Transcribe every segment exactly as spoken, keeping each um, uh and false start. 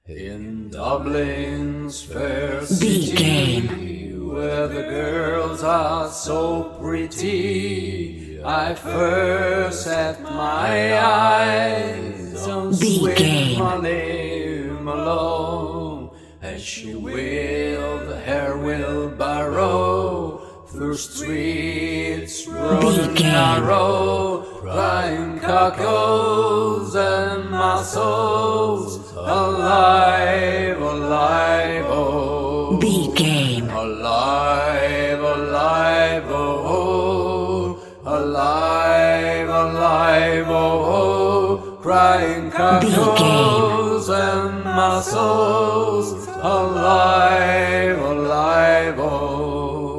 In Dublin's fair city, B-Game. where the girls are so pretty, I first set my eyes on sweet B-Game. Molly Malone, as she wheeled her wheelbarrow through streets broad and B-Game. narrow, crying cockles and mussels, alive, alive, oh, B-Game. alive, alive, oh, alive, alive, oh, crying cockles and mussels, alive, alive, oh.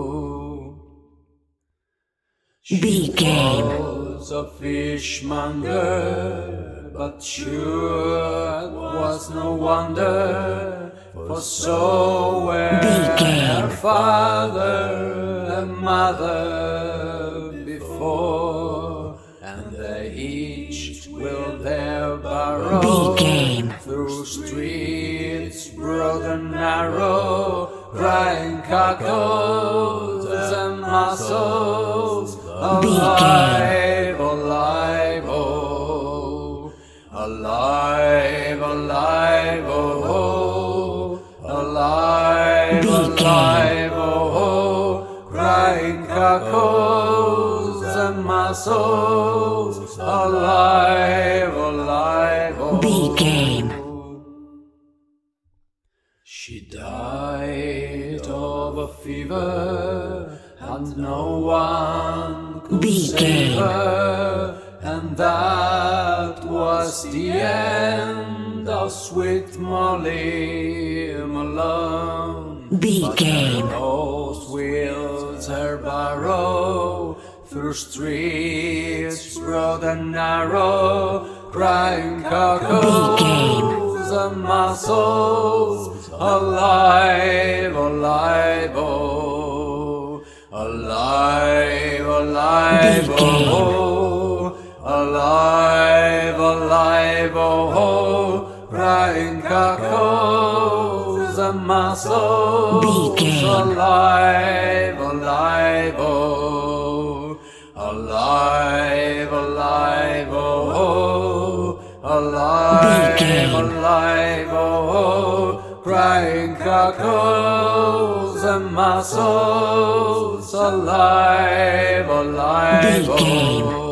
B-Game. Was a fishmonger, but sure it was no wonder, for so were B-Game. her father and mother before, and they each will their barrow B-Game. through streets broad and narrow, crying cockles and mussels, alive, alive, oh, alive, alive, oh, alive, alive, oh, crying cockles and mussels, alive, alive, oh. B-Game. She died of a fever, and no one could B-Game. save her, and that was the end of sweet Molly Malone. B-Game. But her nose wheels her barrow through streets broad and narrow, crying cockles and mussels, alive, alive, oh, alive, alive, oh, alive, alive, oh, crying cockles and mussels, alive, alive, oh, alive, alive, oh, alive, alive, oh, crying cockles and mussels, alive, alive, oh.